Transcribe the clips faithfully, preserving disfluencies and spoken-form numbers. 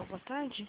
Alô, boa tarde.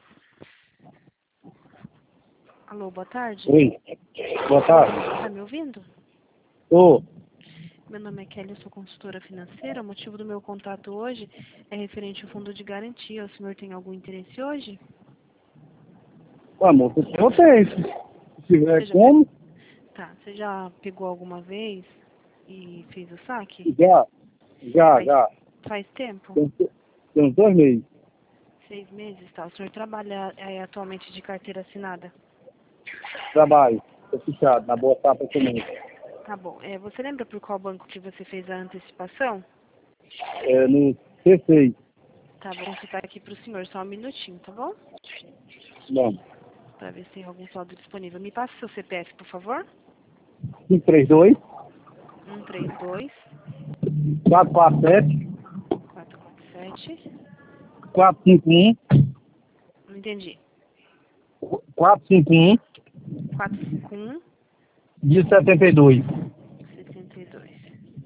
Alô, boa tarde. Oi, boa tarde. Tá me ouvindo? Ô, Meu nome é Kelly, eu sou consultora financeira. O motivo do meu contato hoje é referente ao fundo de garantia. O senhor tem algum interesse hoje? ô, amor, eu tenho. Se tiver Você já como, pe- Tá, você já pegou alguma vez e fez o saque? já, já, Faz, já. faz tempo? Tem, tem uns dois meses. Seis meses, tá? O senhor trabalha é, atualmente de carteira assinada? Trabalho, tô fechado, na boa safra também. Tá bom. É, você lembra por qual banco que você fez a antecipação? É, no C seis. Tá, vou consultar aqui pro senhor, só um minutinho, tá bom? Não, Para ver se tem algum saldo disponível. Me passa o seu C P F, por favor. cinco três dois, um três dois, quatro quatro sete, quatro quatro sete. quatro cinco um, Não entendi. quatro cinco um, quatro cinco um, de setenta e dois. setenta e dois.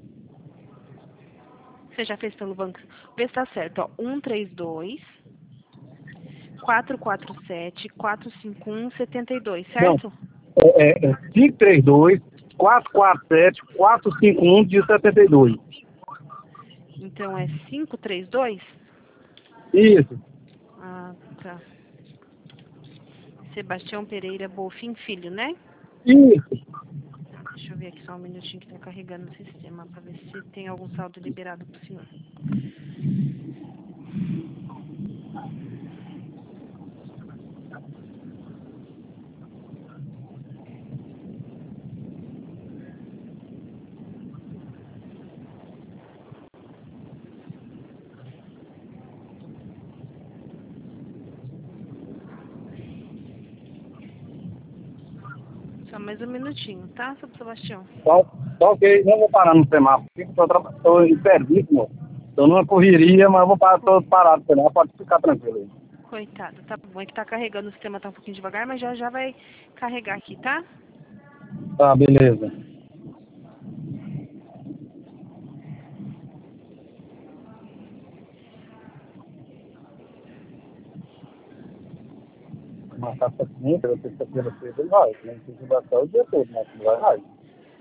Você já fez pelo banco? Vê se tá certo, ó. um três dois, quatro quatro sete, quatro cinco um, setenta e dois, Não, certo? é, é, é cinco três dois, quatro quatro sete, quatro cinco um, de setenta e dois. Então é cinco três dois? Isso, Ah, tá. Sebastião Pereira Bolfin Filho, né? isso. Tá, deixa eu ver aqui só um minutinho que tá carregando o sistema para ver se tem algum saldo liberado pro senhor. Só mais um minutinho, tá, seu Sebastião? Só, só que não vou parar no semáforo. Estou em serviço, moço. Estou numa correria, mas eu vou parar, tô parado no semáforo. Pode ficar tranquilo aí. Coitado, tá bom. É que tá carregando, o sistema tá um pouquinho devagar, mas já já vai carregar aqui, tá? Tá, beleza. Marcar paciência, eu terça-feira cedo ele vai. Não precisa gastar o dia todo, mas não vai, vai.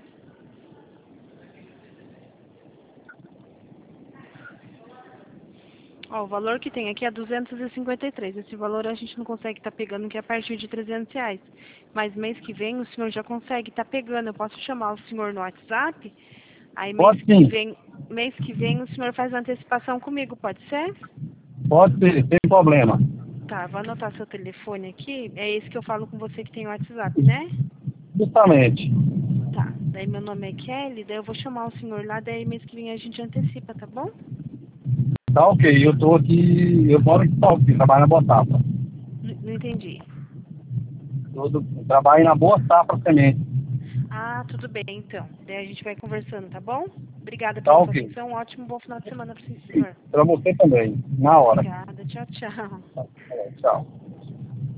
Ó, o valor que tem aqui é duzentos e cinquenta e três. Esse valor a gente não consegue estar pegando, que é a partir de trezentos reais. Mas mês que vem o senhor já consegue estar pegando. Eu posso chamar o senhor no WhatsApp? Aí mês Pode que sim, vem, mês que vem o senhor faz a antecipação comigo, pode ser? pode ser, sem problema. Tá, vou anotar seu telefone aqui. É esse que eu falo com você que tem o WhatsApp, né? Justamente. Tá. Daí meu nome é Kelly, daí eu vou chamar o senhor lá, daí mês que vem a gente antecipa, tá bom? Tá ok, eu tô aqui, eu moro em Salto, trabalho na Boa Safra. N- Não entendi. Eu do- trabalho na Boa Safra Semente. Ah, tudo bem, então. Daí a gente vai conversando, tá bom? Obrigada Tá pela sua ok. atenção. Um ótimo, bom final de semana para o senhor. Pra você também, na hora. Obrigada. Tchau, tchau. Tá, tchau.